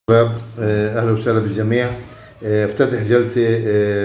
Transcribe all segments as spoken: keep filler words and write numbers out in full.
شباب، اهلا وسهلا بالجميع. افتتح جلسه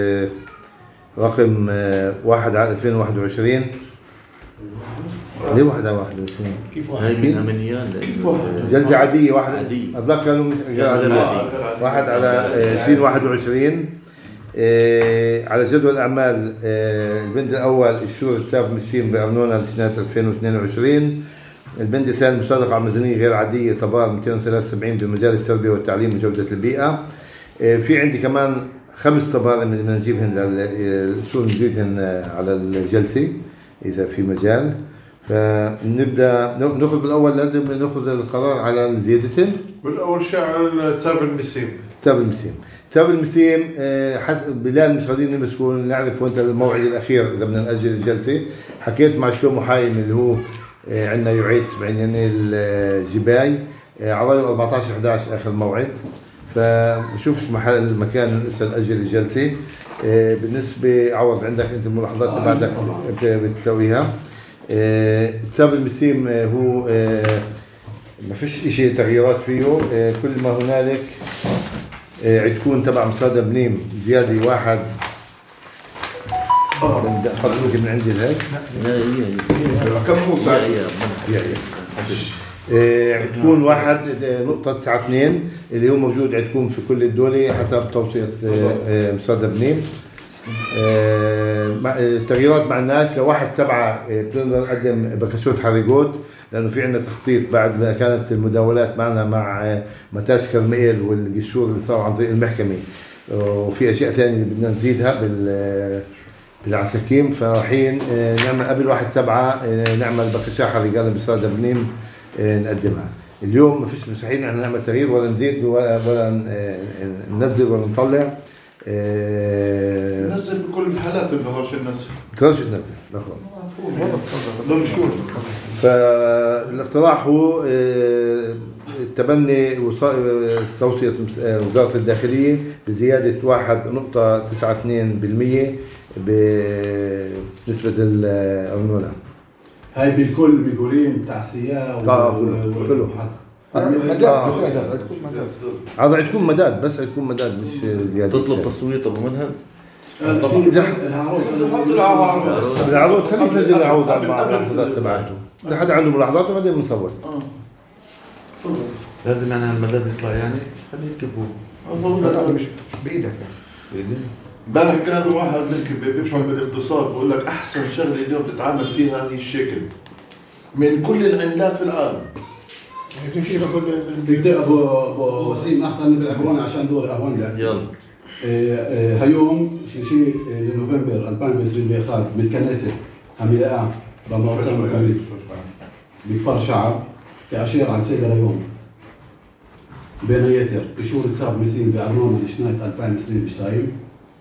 رقم واحد على ألفين وواحد وعشرين. ليه واحد على واحد وعشرين؟ كيف واحد؟ كيف واحد؟ جلسه عاديه واحد اطلاق كانوا واحد على ألفين وواحد وعشرين. على جدول الاعمال البند الاول الشهور التساب مسين بارنونا لسنه ألفين واثنين وعشرين. البند الثاني مسابقة على ميزانية غير عادية تبار مئتين وثلاثة وسبعين بمجال التربية والتعليم وجودة البيئة. في عندي كمان خمس تبار بدنا نجيبهن للشو نزيدهن على الجلسة إذا في مجال. فنبدأ نأخذ بالأول لازم نأخذ القرار على زيادتهن. بالأول شيء على تساب المسيم. تساب المسيم. تساب المسيم حسب بلال مش راضيين نمسكون نعرف وانت الموعد الأخير إذا بدنا نأجل الجلسة. حكيت مع شلومو حايم اللي هو عندنا يعيد بعين الجباي على أربعة عشر إحدى عشر آخر موعد. فبشوفش محل المكان لسه نأجل الجلسة. بالنسبة عوض عندك أنت الملاحظات تبعتك بتسويها. تساب المسيم هو ما فيش إشي تغييرات فيه. كل ما هنالك عتكون تبع مصادة بنيم زيادة واحد. خلصك من عندي هيك. لا هي كم هو ساعة؟ تكون واحد نقطة تسعة اثنين اللي هو موجود عندكم في كل الدولة حسب توصية مصادة بنيم. التغييرات مع الناس لواحد سبعة بنقدر نقدم بكشوت حريقوت لأنه في عندنا تخطيط بعد ما كانت المداولات معنا مع متاش كرميل والقشور اللي صار عن طريق المحكمة، وفي أشياء ثانية بدنا نزيدها بال بالعساكيم. فرايحين نعمل قبل واحد سبعة نعمل بكشاحة رجال بصادة بنيم نقدمها. اليوم ما فيش مستحيل احنا نعمل تغيير ولا نزيد ولا ننزل ولا نطلع. ننزل بكل الحالات اللي هرش ننزل. ترش تنزل لا لا مشهور. فالاقتراح هو تبني توصية وزارة الداخلية بزيادة واحد نقطة تسعة اثنين بالمية بنسبة الأرنونة. هاي بالكل بيقولين تعسية وكله مداد هذا عندكم مداد بس عندكم مداد مش زيادة. تطلب تصويت أبو منهل؟ طبعا العروض العروض خليه يسجل العروض على الملاحظات تبعته. إذا حدا عنده ملاحظات وبعدين بنصور. لازم يعني المداد يطلع يعني خليه يكفوه. مش بإيدك يعني. امبارح كان واحد منكم بيفهم بالاقتصاد بقول لك احسن شغله اليوم تتعامل فيها هي الشيكل من كل العملات في العالم. في شيء بس بدي ابو ابو وسيم احسن بالعبراني عشان دوري اهون لك. يلا. هيوم شيء شيء لنوفمبر ألفين وعشرين بخارج بالكنيسه هملاقاه بموعظه مكانيه بكفر شعب كاشير عن سيدنا اليوم بين يتر بشهور تساب مسين بأرنونا لسنة ألفين وعشرين بشتايم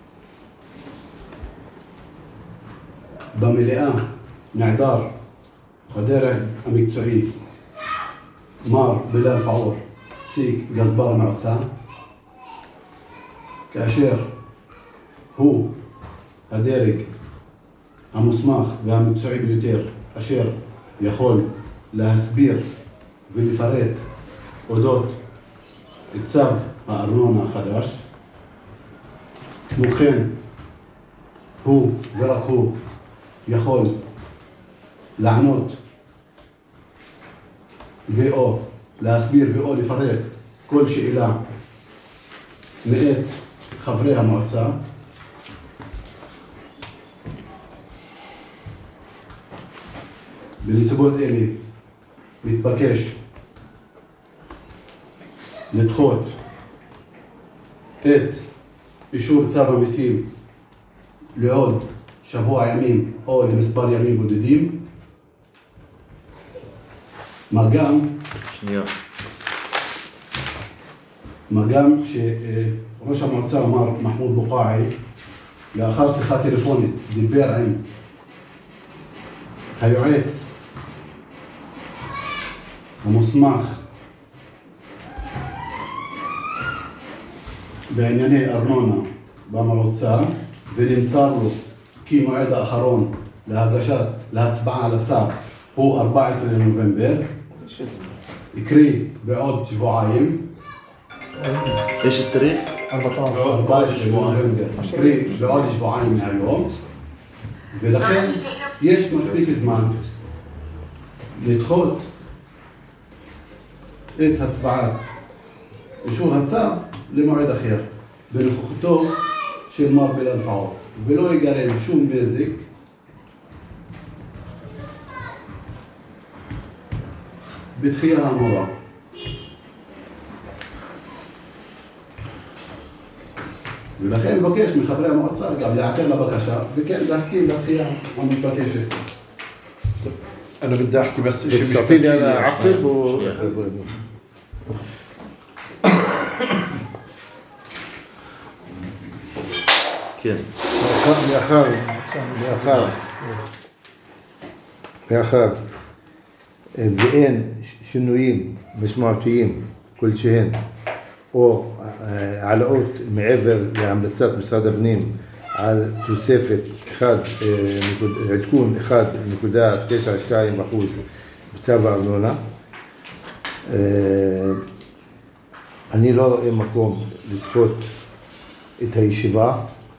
بملئة نعدار وديرة أميك سعيد مار بلال فعور سيك جزبار معتسان كأشير هو هديرك أموسماخ بأميك سعيد بيوتير أشير يخول لهسبير باللي فريت ودوت تساب أرنونا خداش مخين هو ورق هو يخول لعنوت في او لاسبير في او لفريق كل شيء إلى مئات خبريها معتسى بالنسبوت إلي بيتبكش لتخوت ات بشور تسابة مسيم لعود شبوع يمين أو لمسبار يمين بودديم مقام شنيا مقام شيء رشا معتسى مار محمود بقاعي لآخر صيغة تليفوني ديبير عين هيوعيتس ومصماخ بعينيني أرنونا بمعتسى واللي صار له كي موعد آخرون لهجشات لهتسبعة على تساب هو أربعة عشر نوفمبر يكري بعود جبعايم ايش التاريخ؟ أربعة عشر نوفمبر قريب بعد أسبوعين من اليوم، ולכן יש מספיק זמן לדחות את הצבעת אישור הצו למועד אחר בנוכחותו של מר בלאל פאעור, ולא ייגרם שום נזק בתחייה האמורה. ולכן מבקש מחברי המועצה גם להיעתר לבקשה וכן להסכים לדחייה המתבקשת. أنا بدي أحكي بس شيء بس مش تعطيني بديهي. انا عقب و כן. מאחר, מאחר, מאחר ואין שינויים משמעותיים כלשהם או אה, העלאות מעבר להמלצת משרד הפנים על תוספת אחד, אה, נקוד- עדכון אחד נקודה תשע שתיים אחוז בצו הארנונה, אה, אני לא רואה מקום לדחות את הישיבה.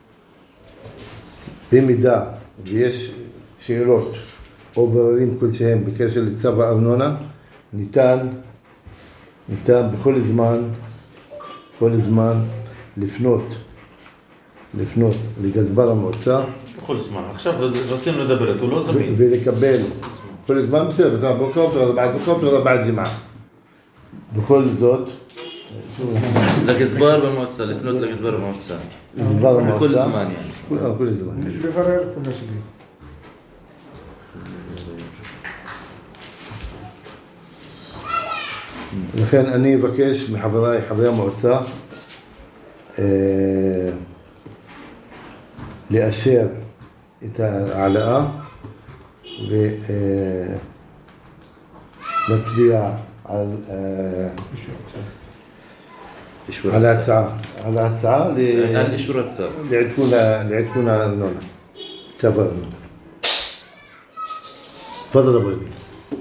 במידה ויש שאלות או בררים כלשהם בקשר לצו הארנונה, ניתן, ניתן בכל זמן, כל זמן לפנות, לפנות לגזבר המועצה בכל זמן. עכשיו רצינו לדבר, הוא לא זמין. ולקבל כל זמן בסדר, בטח בוקר או בעד בוקר או בעד ג'מעה. בכל זאת, לגזבר במועצה, לפנות לגזבר במועצה. לגזבר המועצה, בכל זמן يعني. כל, כל זמן. مش بفرر كل شيء. לכן אני אבקש מחבריי, חברי המועצה, אה, לאשר את ההעלאה ולהצביע על, אה, אישור על הצו. ההצעה, על ההצעה ל- על אישור הצו. לעדכון ה- לעדכון הארנונה, צו הארנונה. תפضل אבו יביא.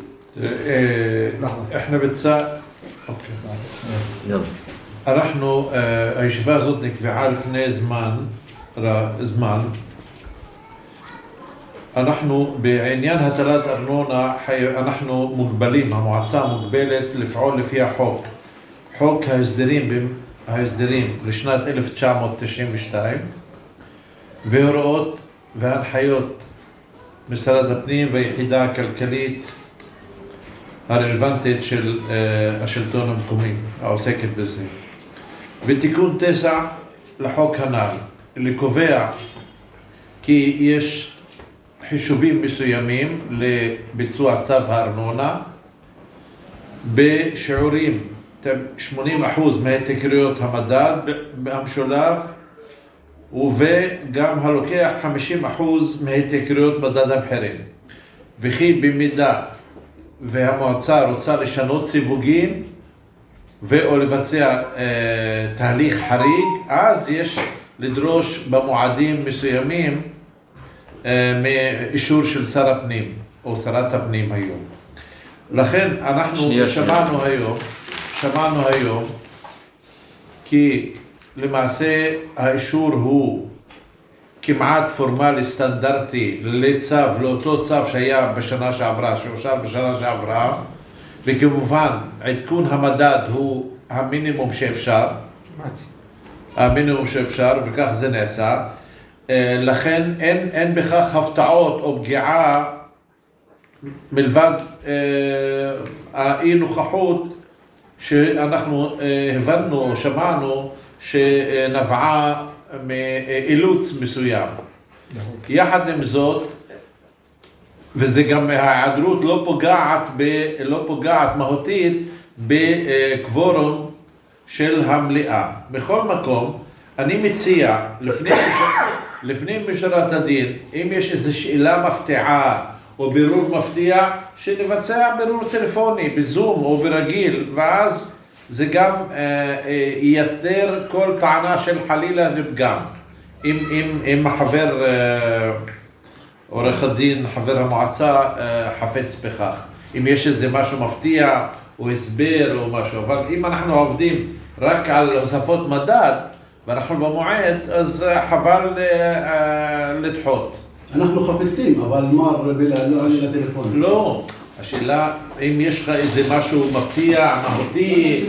إيه، احنا بتسا اوكي יאללה. אנחנו, אה, הישיבה הזאת נקבעה לפני זמן, ר- זמן. אנחנו בעניין הטלת ארנונה, חי- אנחנו מוגבלים, המועצה מוגבלת לפעול לפי החוק. חוק ההסדרים, במ- ההסדרים לשנת אלף תשע מאות תשעים ושתיים, והוראות והנחיות משרד הפנים והיחידה הכלכלית הרלוונטית של אה, השלטון המקומי העוסקת בזה. ותיקון תשע לחוק הנ"ל, לקובע כי יש חישובים מסוימים לביצוע צו הארנונה בשיעורים שמונים אחוז מהתייקרויות המדד המשולב, וגם הלוקח חמישים אחוז מהתייקרויות מדד המחירים. וכי במידה והמועצה רוצה לשנות סיווגים ואו לבצע אה, תהליך חריג, אז יש לדרוש במועדים מסוימים אה, מאישור של שר הפנים או שרת הפנים היום. לכן אנחנו שנייה, שמענו היום, שמענו היום כי למעשה האישור הוא כמעט פורמלי סטנדרטי לצו, לאותו צו שהיה בשנה שעברה, שאושר בשנה שעברה, וכמובן עדכון המדד הוא המינימום שאפשר, המינימום שאפשר, וכך זה נעשה. לכן אין, אין בכך הפתעות או פגיעה מלבד אה, האי נוכחות שאנחנו אה, הבנו או שמענו שנבעה מאילוץ מסוים. יחד עם זאת, וזה גם ההיעדרות לא פוגעת, ב, לא פוגעת מהותית בקוורום של המליאה. בכל מקום, אני מציע, לפני, לפני משורת הדין, אם יש איזו שאלה מפתיעה או בירור מפתיע, שנבצע בירור טלפוני, בזום או ברגיל, ואז זה גם אה, אה, ייתר כל טענה של חלילה לפגם. אם, אם, אם החבר, אה, עורך הדין, חבר המועצה, אה, חפץ בכך. אם יש איזה משהו מפתיע או הסבר או משהו, אבל אם אנחנו עובדים רק על הוספות מדד, ואנחנו במועד, אז חבל לדחות. אנחנו חפצים, אבל מר בלה לא עונה לטלפון. לא, השאלה אם יש לך איזה משהו מפתיע, מהותי,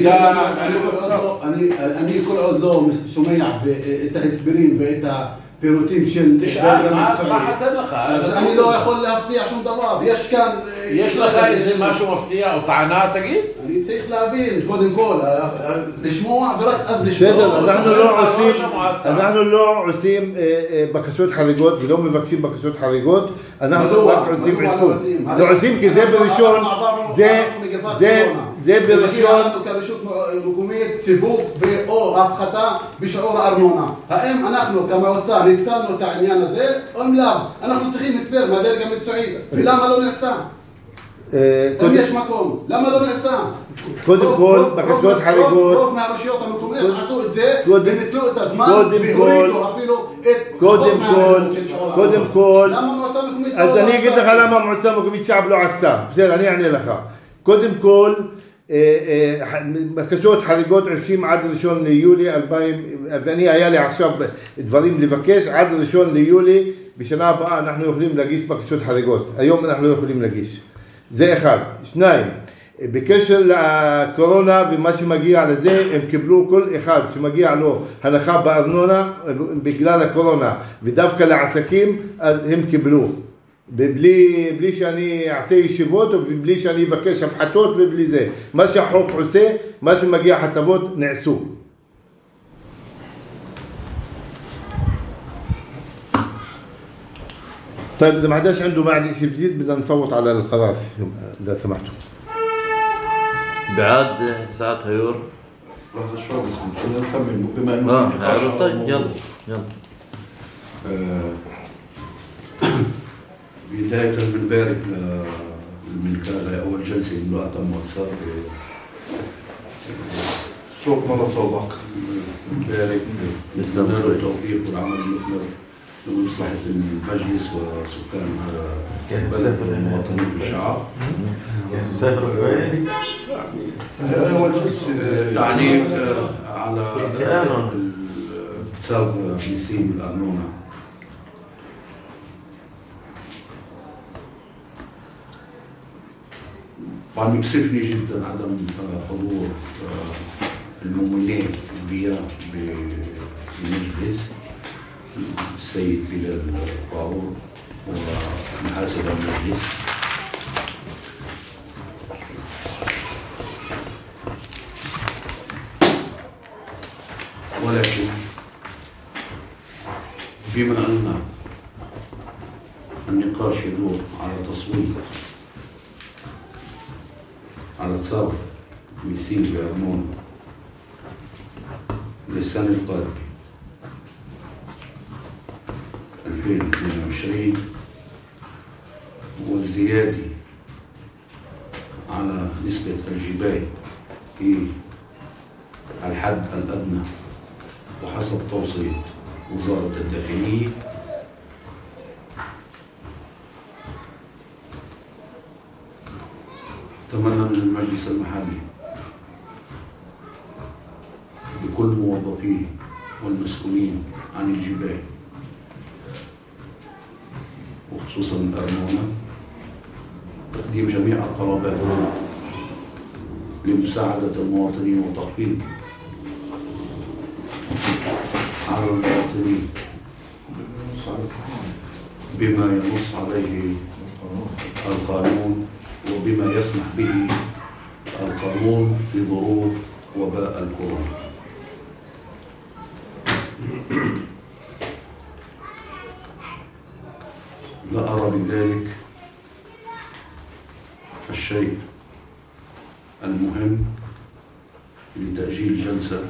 אני כל עוד לא שומע את ההסברים ואת הפירוטים של... תשאל, מה חסר לך? אז אני לא יכול להפתיע שום דבר, יש כאן... יש לך איזה משהו מפתיע או טענה, תגיד? אני צריך להבין, קודם כל, לשמוע ורק אז לשמוע. בסדר, אנחנו לא עושים בקשות חריגות ולא מבקשים בקשות חריגות, אנחנו רק עושים עדכון. לא עושים כי זה בראשון, זה בראשון. כרשות מקומית סיווג או הפחתה בשיעור הארנונה. האם אנחנו כמועצה ניצלנו את העניין הזה או אם לא? אנחנו צריכים הסבר מהדרג המקצועי, ולמה לא נעשה? אם יש מקום, למה לא נעשה? קודם כל, בקשות חריגות... רוב מהרשויות המקומיות עשו את זה וניצלו את הזמן והורידו אפילו את... קודם כל, קודם כל... למה המועצה המקומית... אז אני אגיד לך למה המועצה המקומית שעב לא עשתה. בסדר, אני אענה לך. קודם כל, בקשות חריגות עושים עד ראשון ליולי אלפיים, ואני היה לי עכשיו דברים לבקש, עד ראשון ליולי בשנה הבאה אנחנו יכולים להגיש בקשות חריגות. היום אנחנו לא יכולים להגיש. זה אחד. שניים, בקשר לקורונה ומה שמגיע לזה, הם קיבלו כל אחד שמגיע לו הנחה בארנונה בגלל הקורונה, ודווקא לעסקים, אז הם קיבלו. בלי, בלי שאני אעשה ישיבות ובלי שאני אבקש הפחתות ובלי זה. מה שהחוק עושה, מה שמגיע הטבות נעשו. طيب إذا ما حداش عنده بعد شيء جديد بدنا نصوت على القرار إذا سمحتوا. بعد ساعات هيور. لحظة شوي بس خلينا نكمل بما إنه اه طيب يلا يلا. بداية بنبارك للملكة أول جلسة من المؤسسات صوت مرة صوتك. بنبارك نتمنى له التوفيق والعمل المثمر لمصلحة المجلس وسكان البلد والمواطنين والشعب. أول جلسة تعنيف على حساب نسيم الأرنونة. طبعا يكسفني جدا عدم حضور الممنين الانبياء بالمجلس السيد بلال طاهور ومحاسب المجلس. ولكن بما أن النقاش يدور على تصويت على تصرف ميسين بأرنونة للسنة القادمة ألفين واثنين وعشرين والزيادة على نسبة الجباية في الحد الأدنى وحسب توصية وزارة الداخلية أتمنى من المجلس المحلي بكل موظفيه والمسؤولين عن الجباية وخصوصا الأرنونة تقديم جميع الطلبات لمساعدة المواطنين وتخفيض على المواطنين بما ينص عليه القانون وبما يسمح به القانون في ظروف وباء الكورونا. لا أرى بذلك الشيء المهم لتأجيل جلسة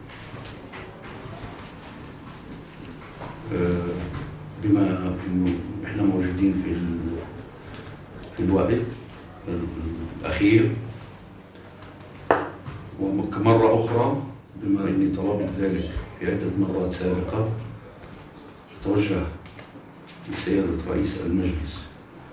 بما إنه إحنا موجودين في في الوقت الأخير. وكمرة أخرى بما إني طلبت ذلك في عدة مرات سابقة أتوجه لسيادة رئيس المجلس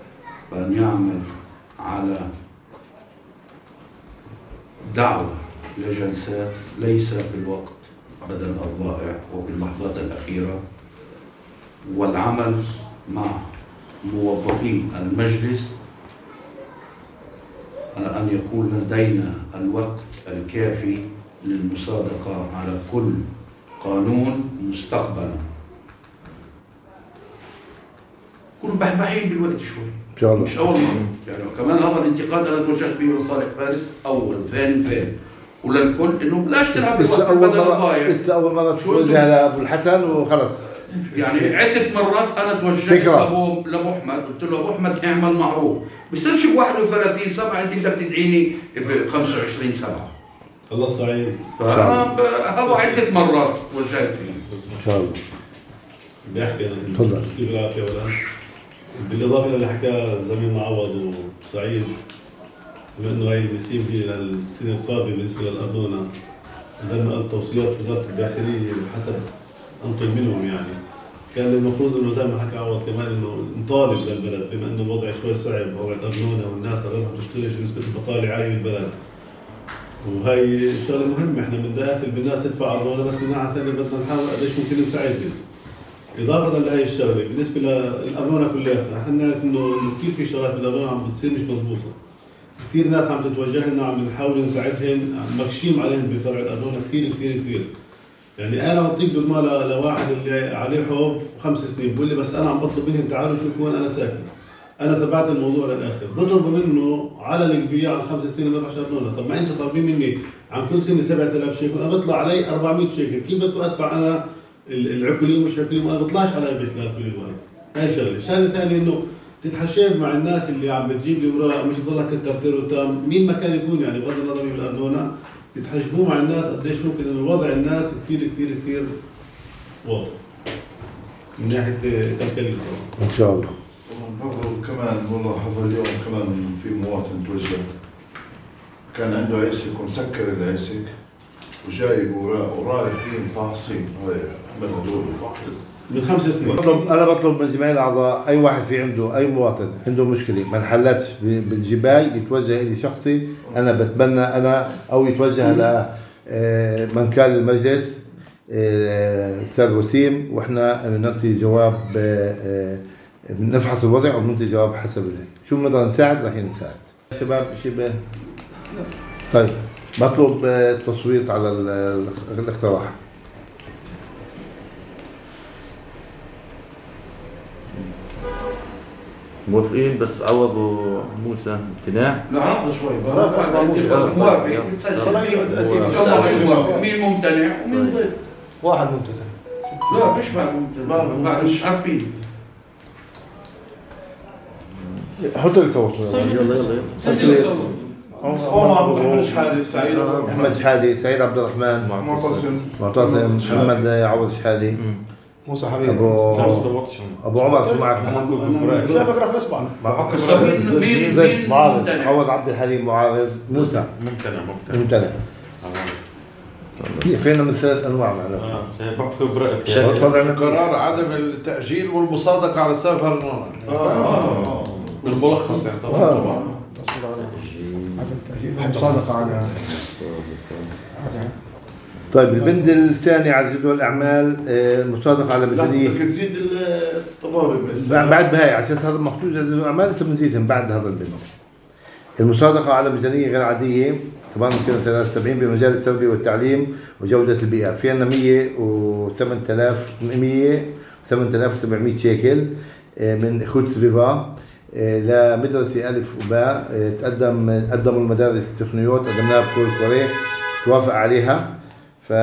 بأن يعمل على دعوة لجلسات ليس بالوقت بدل الضائع وباللحظات الأخيرة، والعمل مع موظفي المجلس أن يكون لدينا الوقت الكافي للمصادقة على كل قانون مستقبلا. كل بحبحين بالوقت شوي ان شاء الله. مش أول مرة يعني. كمان هذا الانتقاد أنا توجهت به لصالح فارس أول ثاني ثاني وللكل إنه بلاش تلعب بالوقت بدل الضايع. لسه أول مرة توجه لأبو الحسن وخلص. يعني عدة مرات أنا توجهت لأبو لأبو أحمد قلت له أبو أحمد اعمل معروف، بصيرش ب واحد وثلاثين سبعة أنت بدك تدعيني ب خمسة وعشرين سبعة. الله الصعيد. فأنا هذا عدة مرات توجهت فيه. إن شاء الله. بيحكي أنا. تفضل. كيف العافية ولا؟ بالإضافة إلى اللي حكاه زميلنا عوض وسعيد، بما إنه هاي المسيم دي للسنة القادمة بالنسبة للأرنونة زي ما قال توصيات وزارة الداخلية بحسب أنطل منهم يعني. كان المفروض إنه زي ما حكى عوض كمان إنه نطالب للبلد بما إنه الوضع شوي صعب، وضع الأرنونة والناس اللي ما بتشتغلش ونسبة البطالة عالية بالبلد. وهي شغلة مهمة، إحنا من دائرة الناس تدفع أرنونة، بس من ناحية ثانية بدنا نحاول قديش ممكن نساعدهم. إضافة لهي الشغلة بالنسبة للأرنونة كلها، احنا بنعرف إنه كثير في شغلات بالأرنونة عم بتصير مش مضبوطة. كثير ناس عم تتوجه لنا، عم نحاول نساعدهم، مكشيم عليهم بفرع الأرنونة كثير كثير كثير. يعني أنا بعطيك دغما لواحد اللي عليه حب خمس سنين بقول لي بس أنا عم بطلب منهم تعالوا شوفوا وين أنا ساكن. أنا تبعت الموضوع للآخر، بطلب منه على الكبية على خمس سنين ما بدفعش أرنونة، طب ما أنتوا طالبين مني عن كل سنة سبعة آلاف شيكل، أنا بطلع علي أربعمية شيكل، كيف بدي أدفع أنا العقلية ومش عقلية وأنا بطلعش على بيت العقلية واحد. هاي شغلة. الشغلة الثانية إنه تتحشيب مع الناس اللي عم بتجيب لي وراء، مش تضلك تترتر وتام، مين ما كان يكون يعني بغض النظر من الأرنونة، تتحشبوا مع الناس قديش ممكن إنه وضع الناس كثير كثير كثير واضح. من ناحية تكلفة. إن شاء الله. برضه كمان ملاحظة اليوم كمان في مواطن توجه كان عنده عيسك ومسكر العيسك وجايب ورايحين فاحصين أحمد هدول فاحص من خمس سنين. بطلب أنا بطلب من زميلي الأعضاء أي واحد في عنده أي مواطن عنده مشكلة ما انحلتش بالجباي يتوجه إلي شخصي، أنا بتبنى أنا أو يتوجه ل من كان المجلس أستاذ وسيم، وإحنا بنعطي جواب بنفحص الوضع وبنعطي جواب حسب هيك شو بنقدر نساعد راح نساعد. شباب شيء طيب بطلب التصويت على الاقتراح. موافقين بس عوض وموسى امتناع؟ لا عرض شوي موافق مين ممتنع ومين ضد؟ واحد ممتنع. لا مش بعد ممتنع مش عارفين. حط لي صوت يلا يلا سجل أحمد شحادي سعيد أحمد شحادي سعيد عبد الرحمن معتصم معتصم محمد عوض شحادي موسى حبيب أبو أبو عمر معك شايفك رافع اصبعك. مين مين مين معارض عوض عبد الحليم معارض موسى ممتنع ممتنع ممتنع. فينا من ثلاث انواع معنا. اه بكتب برايك. قرار عدم التاجيل والمصادقه على سبب الارنونه. اه بالملخص يعني طبعا. مصادقة على. طيب البند الثاني على جدول الاعمال المصادقه على ميزانيه. بدك تزيد الطوارئ بعد بهاي عشان هذا محطوط على جدول الاعمال لسه بنزيدهم بعد هذا البند. المصادقه على ميزانيه غير عاديه ثمانية آلاف وثلاثمئة وسبعين بمجال التربيه والتعليم وجوده البيئه، في عندنا مئة وثمانية آلاف ومئة وثمانية آلاف وسبعمئة شيكل من اخوة سفيفا لمدرسه الف وباء. تقدم قدموا المدارس تقنيات قدمناها بكل كوريا توافق عليها، ف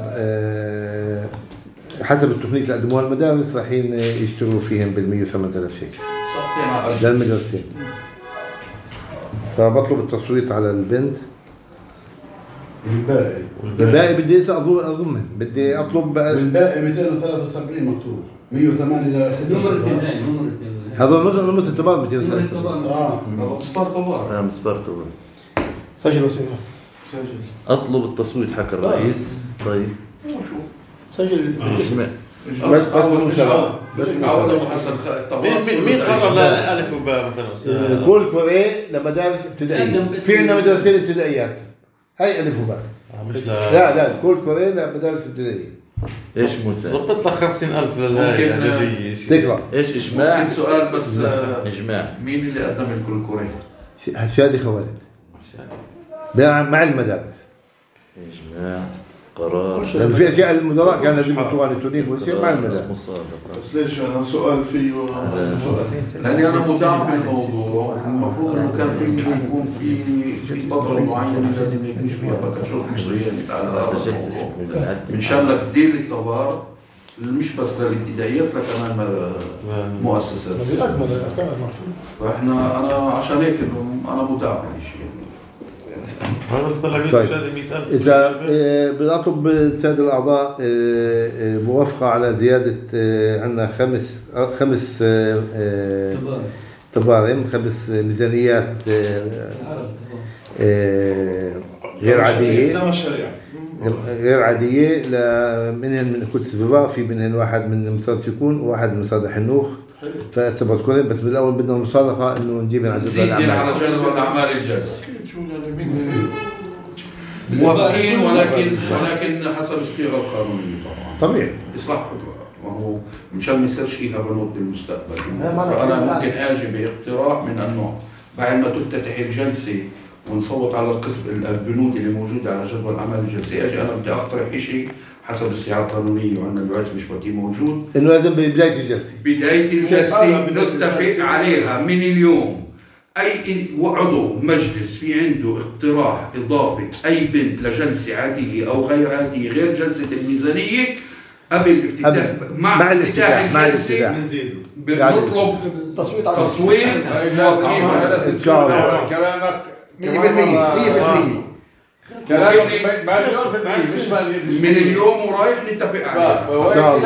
حسب التقنيه اللي قدموها المدارس رايحين يشتغلوا فيهم بال مئة وثمانية آلاف شيكل للمدرستين. فبطلب التصويت على البند. الباقي الباقي بدي اظن اظن بدي اطلب الباقي مئتين وثلاثة وسبعين مكتوب مئة وثمانية نمر اثنين نمر اثنين هذا نمر نمر التبار مئتين وثلاثة وسبعين. اه مصبر طبعا. اه مصبر طبعا. سجل وسيم. سجل. اطلب التصويت حكى الرئيس. طيب سجل بالاسم. بس بس بس عوض حسب مين مين قرر لا الف وباء مثلا؟ كل كوريا لمدارس ابتدائيه، في عندنا مدرستين ابتدائيات هاي الف وباء. مش لا لا كل كوري لمدارس ابتدائيه. ايش موسى؟ ضبطت لك خمسين ألف للهاي الإعدادية. تقرا ايش اجماع؟ ممكن سؤال بس آه، اجماع. مين اللي قدم الكل كوري؟ شادي خوالد مع المدارس. اجماع قرار. لأن في اشياء المدراء كان لازم يكون التونين والشيء مع المدارس. مصادقة. بس ليش انا سؤال فيه لاني انا متابع الموضوع، المفروض انه كان في يكون في في فتره معينه لازم يكون فيها بكشوف مصريه على هذا الموضوع من شان لك دير الطوارئ مش بس للابتدائيات لكمان مؤسسات. فاحنا انا عشان هيك انا متابع للشيء. طيب إذا بنطلب السادة الأعضاء موافقة على زيادة عندنا خمس خمس تبارم خمس ميزانيات غير عادية غير عادية منهن من كتب الفضاء، في منهن واحد من مصادر شكون وواحد من مصادر حنوخ فسبت كلهم، بس بالأول بدنا مصادقة إنه نجيبهم على جدول الأعمال. على جدول الأعمال الجالس. موافقين ولكن ولكن حسب الصيغة القانونية طبعا. طبيعي. إصلاح ما هو مشان ما يصيرش فيها بنود بالمستقبل. فأنا ممكن أجي باقتراح من أنه بعد ما تفتتح الجلسة ونصوت على القسم البنود اللي موجودة على جدول الأعمال الجلسة، أجي أنا بدي أقترح شيء حسب السياقة القانونية وأن الوعد مش بطيء موجود. إنه لازم ببداية الجلسة. بداية الجلسة نتفق عليها من اليوم. أي عضو مجلس في عنده اقتراح إضافة أي بند لجلسة عادية أو غير عادية غير جلسة الميزانية قبل افتتاح مع, مع افتتاح الجلسة بنطلب تصويت تصويت إن شاء الله. كلامك مية بالمية مية بالمية من اليوم ورايح نتفق عليه.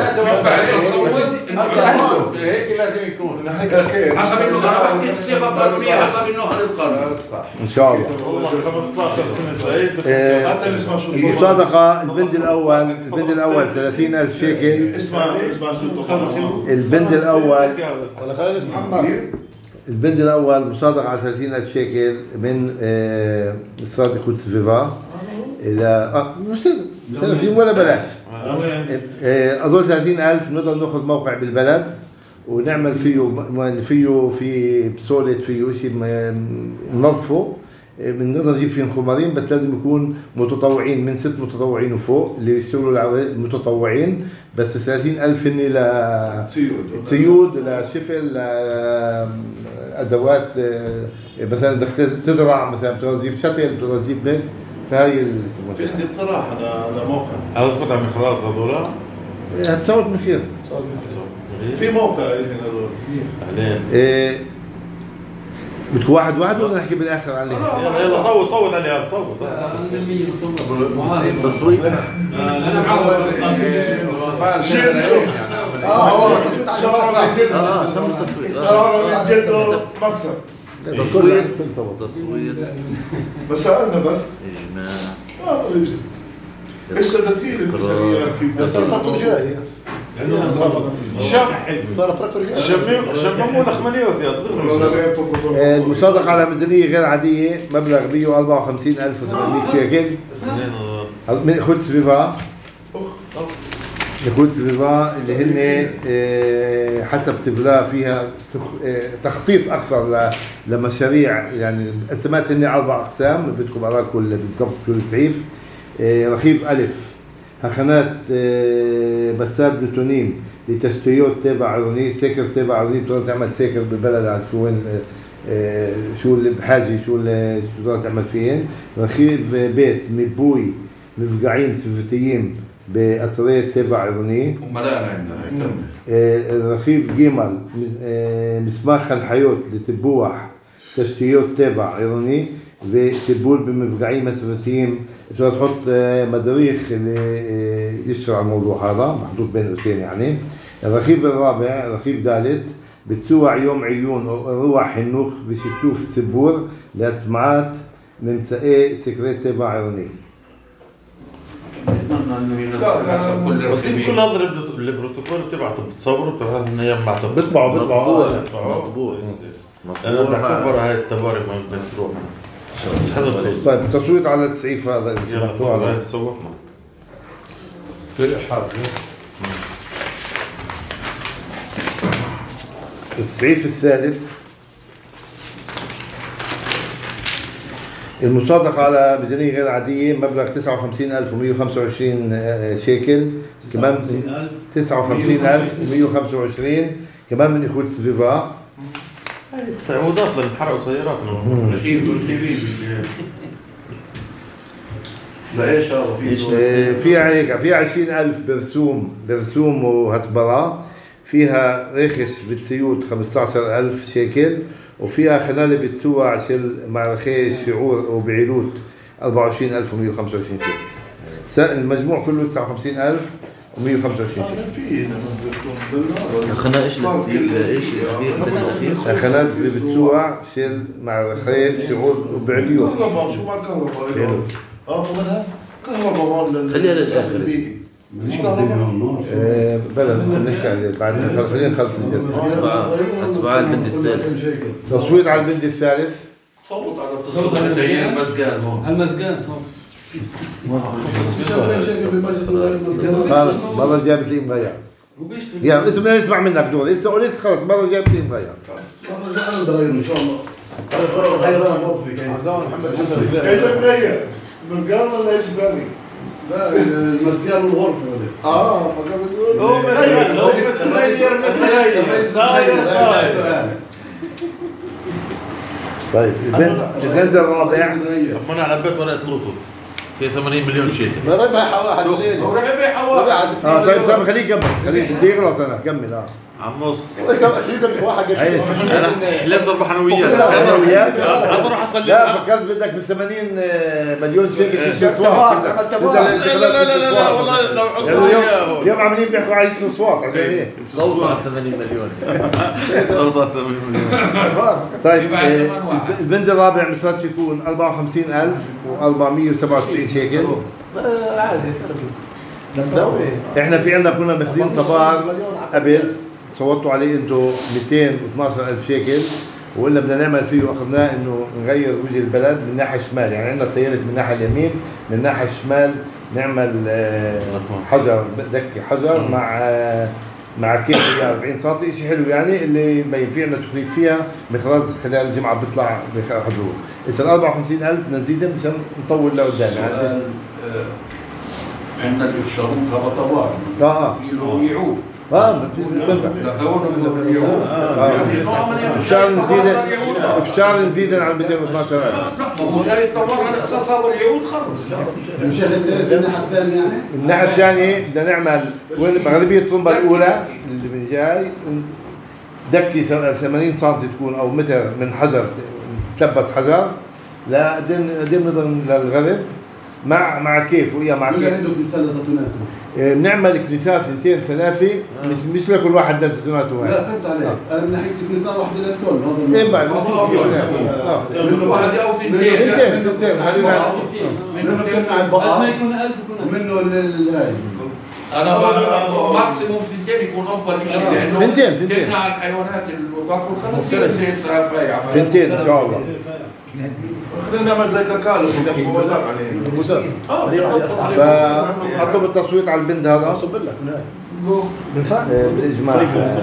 هيك لازم يكون حسب انه انا بحكي الصيغه القانونيه حسب انه القانون. ان شاء الله. خمسطعش سنة سعيد. حتى نسمع شو المصادقة البند الاول البند الاول ثلاثين ألف شيكل. اسمع اسمع شو البند الاول ولا خلينا نسمع محمد. البند الأول مصادقة على ثلاثين ألف شيكل من صادق قدس فيفا إلى آه مش ثلاثين ولا بلاش أظن ثلاثين ألف نقدر نأخذ موقع بالبلد ونعمل فيه فيه في بسولة فيه شيء ننظفه، بنقدر نجيب فيه خمارين بس لازم يكون متطوعين من ست متطوعين وفوق اللي يشتغلوا المتطوعين، بس ثلاثين ألف هني لسيود لشفل لأدوات مثلا بدك تزرع مثلا بدك تجيب شتل بدك تجيب لك، فهي في عندي اقتراح انا على موقع هذا فتح من خلاص هذول هتصوت من خير في موقع هنا هذول ايه بدكم واحد واحد ولا نحكي بالاخر عليه؟ يلا يلا صوت صوت عليه هذا صوت تصويت. انا معول وصفاء اه والله تصويت على اه اه تم التصويت. جلده مكسب تصويت تصويت بس سألنا بس اجماع اه يجي لسه بديل الميزانيات كيف صار تراكتور جاي صار تراكتور جاي شمم شمموا لخمنيوت يا ضغط. المصادقة على ميزانية غير عادية مبلغ مية وأربعة وخمسين ألف وثمانمائة شيكل من قدس فيفا. قدس فيفا اللي هن حسب تبلا فيها تخطيط أكثر لمشاريع، يعني القسمات هن أربع أقسام بدكم أراكم بالضبط كل سعيف. رخيف ألف هخانات بسات بتونين لتشتيات تابع عروني، سكر تابع عروني بتقدر تعمل سكر بالبلد على شو شو اللي بحاجة شو اللي بتقدر تعمل فيهن. رخيف بيت مبوي مفقعين سفتيين بأطرية تابع عروني. رخيف جيمل مسماخ الحيوت لتبوح تشتيات تابع عروني وتبول بمفقعين مسفتيين. تقدر تحط مدريخ اللي يشرع الموضوع هذا محطوط بين قوسين يعني. الرخيف الرابع رخيف ثالث بتسوع يوم عيون روح حنوخ بشتوف تسبور لاتمعات من مسائي سكريت تبع عيوني. بس كل هذا البروتوكول بتبعت بتصور بتبعت لنا ايام مع تفضيل بيطبعوا بيطبعوا مطبوع انا بدي اكفر هاي التبارك ما بدك تروح بس هذا القصة. طيب التصويت على التسعيف هذا اللي سمعتوه على يلا سوقنا في حاجة التسعيف الثالث المصادقة على ميزانية غير عادية مبلغ تسعة وخمسين ألف ومئة وخمسة وعشرين شيكل كمان تسعة وخمسين ألف ومئة وخمسة وعشرين كمان من إخوة سفيفا. تعويضات للحرق وسياراتنا. الخيل والخيبين. لا ايش هذا في فيها هيك فيها عشرين ألف برسوم برسوم وهسبرة، فيها رخص بالسيوط خمسة عشر ألف شيكل، وفيها خلال بتسوع سل معرخي شعور وبعيلوت أربعة وعشرين ألف ومئة وخمسة وعشرين شيكل. المجموع كله تسعة وخمسين ألف ومئة وخمسة وعشرين شيكل. خلنا ايش نسيب ايش الاخير خلال بتسوع سل معرخي شعور وبعيلوت. شو مع الكهرباء؟ اه فمنها كهرباء هون خليها للاخر. مش كهرباء؟ بلا بس نحكي عليه بعد خلينا نخلص الجلسة. حسب على البند الثالث. تصويت على البند الثالث. صوت على تصوت على تغيير المسجان هون. المسجان صوت. خلص مرة جابت لي مغير. يا لسه بدنا نسمع منك دور، لسه قلت خلص مرة جابت لي مغير. مرة جاي نغير ان شاء الله. غيران غرفة كان. محمد حسن ايش مغير؟ المسجان ولا ايش ثاني؟ لا المسجان والغرفة ولا اه فكرت تقول هو متغير هو متغير متغير. طيب البند الرابع طب ما انا علبيت ورقة لوطو في ثمانين مليون شيكل. ما ربح واحد الليله هو ربح حوالي. ربح اه طيب طيب خليه يكمل خليه بدي يغلط انا كمل اه على النص. اكيد واحد أي. انا حلمت اربح انا وياك. أنا وياك. انا اروح اصلي. لا فكرت بدك بال ثمانين مليون شيكل تشتري تمام، اصوات. تمام. لا لا لا لا لا والله لو عقبوا اليوم وياه. اليوم عاملين بيحكوا عايز اصوات عشان هيك. صوتوا على ثمانين مليون. صوتوا على ثمانين مليون. طيب يبقى آه، كمان واحد. البند الرابع مصرف يكون أربعة وخمسين ألف وأربعمئة وسبعة وتسعين شيكل. عادي نبدأ. احنا في عندنا كنا ماخذين طبار قبل صوتوا عليه انتم مئتين واثناشر ألف شيكل، وقلنا بدنا نعمل فيه واخذناه انه نغير وجه البلد من الناحيه الشمال، يعني عندنا التيارات من الناحيه اليمين، من الناحيه الشمال نعمل آه، حجر دكه حجر مع آه، مع كيف أربعين سم شيء حلو يعني اللي ما ينفع لنا تخريج فيها مخراج خلال الجمعه بيطلع بحضور. اذا ال أربعة وخمسين ألف بدنا نزيدهم مشان نطول لقدام يعني. عندنا الشروط هذا طوال. اه له يعود. اه بنفع. لا هون يعود. افشار نزيد افشار نزيد على مئتين واثناشر ألف. لا هو جاي الطوال على اساس هذا اليعود خرج. مش الناحية الثانية يعني؟ الناحية الثانية بدنا نعمل وين مغربية الطنبة الأولى اللي من جاي دكي ثمانين سم تكون أو متر من حجر تلبس حجر لا قدام قدام نظام للغرب مع مع كيف ويا مع ولا كيف عندهم مثال زيتوناتهم؟ بنعمل كنيسات اثنتين ثلاثة مش مش لكل واحد دز زيتوناته واحد. لا فهمت عليك، انا من ناحيه النساء واحده للكل هذا ايه بعد ما من واحد او في اثنين. اثنتين اثنتين خلينا منه كنا على قد ما البقر يكون ألف يكون ألف. ومنه للهاي انا ماكسيموم ثنتين يكون افضل شيء لانه ثنتين- ثنتين. تمنع الحيوانات الباكل خلص يصير بايعه. ثنتين ان شاء الله. خلينا نعمل زي كاكالو في الصوالات عليه. مساء فاطلب التصويت على البند هذا صب لك من هاي آه، بالاجماع.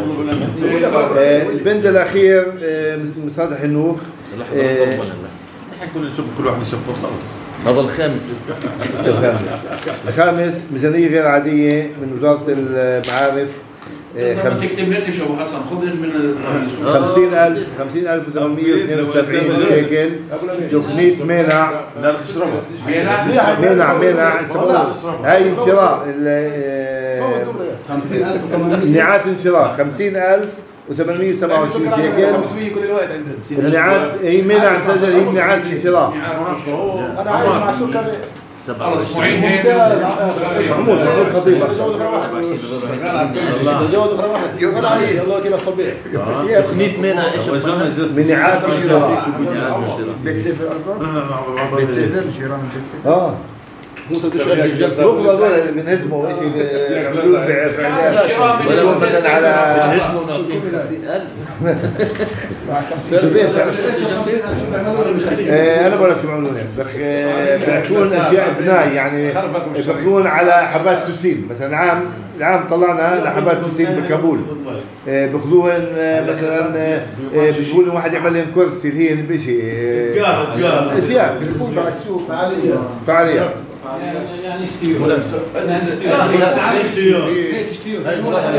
آه، البند الاخير آه، مصالح النوخ آه، نحن كل نشوف كل واحد يشوف خلص. هذا الخامس لسه. الخامس الخامس ميزانيه غير عاديه من وزاره المعارف آه، ما خمس- تكتب لي شو حسن خذ من الرئيس. خمسين ألف خمسين ألف وثمانمئة واثنين وسبعين شيكل تقنية مانع لا تشربها. مانع مانع هاي انشراء ال- آه، خمسين ألف وثمانمئة مناعات انشراء خمسين ألف وثمانمئة وسبعة وعشرين شيكل. خمسمئة كل الوقت عندنا. مناعات هي مانع تسجل هي مناعات انشراء. انا عايز مع سكر خلص معين هيك. ممتاز. محمود محمود خطيب تجاوز اخر واحد تجاوز اخر واحد يقول عليه الله كده طبيعي. تقنية مانع ايش؟ مناعات انشراء. بيت سيفر أربعة. بيت سيفر شيران بيت سيفر. اه موسى بديش اجي الجلسه بكره هذول اللي بنهزموا شيء يعملوا بفعاليات ولا مثلا على بالنسبة ونعطيهم خمسين ألف. انا بقول لك شو بيعملوا هيك بياكلون اشياء بناي يعني بياكلون على حبات سوسين مثلا عام العام طلعنا لحبات سوسين بكابول بياخذوهن مثلا بيقولوا واحد يعمل لهم كرسي اللي هي بشيء اشياء بيكون على السوق فعاليه فعاليات يعني اشتيوا يعني اشتيوا هاي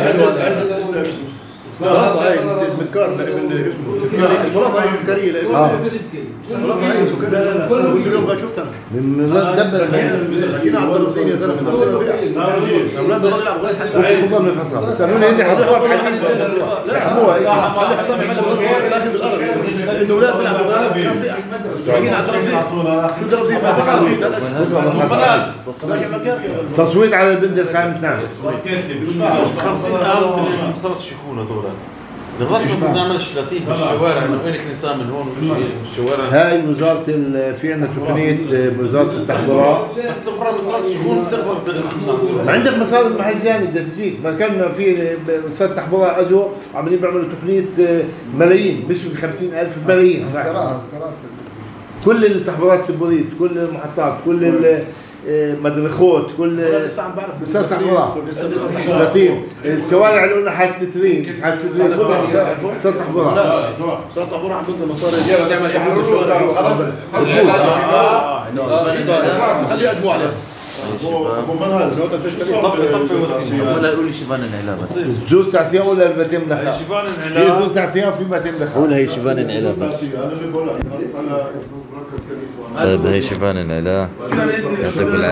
المناطق هاي المسكار لابن اسمه المناطق هاي الكريه لابن المناطق هاي سكان كنت اليوم قاعد شفتها من دبر لكن على الضربتين يا زلمه ضربتين ربيع اولاد والله يلعبوا غير حد والله من الخصم سمونا هندي حطوها لحموها خلي حسام يعمل في الاخر بالارض انه اولاد بيلعبوا غالب كان في حكينا على الضربتين شو الضربتين ما تصويت على البند الخامس نعم خمسين ألف اللي ما صارتش يكونوا هذول لغاية ما بدنا نعمل شلاتين بالشوارع انه وينك نساء من هون ومشي بالشوارع. هاي وزارة في عندنا تقنية وزارة التحضيرات بس اخرى ما صارتش يكون بتقدر ما عندك مصادر محل ثاني بدها تجيك ما كان في وزارة التحضيرات اجوا عمالين بيعملوا تقنية ملايين مش ب خمسين ألف ملايين كل التحضيرات البوليس كل المحطات كل مدرخوت كل وزارة التحضيرات الشوارع اللي قلنا حاد سترين حاد سترين كلها وزارة التحضيرات وزارة التحضيرات عم ضد المصاري تعمل يحرق الشوارع خلاص خليه أدموا عليه طفي طفي ولا يقول لي شيفان العلا بس جوز تعسية ولا بتم لها شيفان العلا جوز تعسية وفي بتم لها قول هي شيفان العلا بس طيب هي شيفان العلا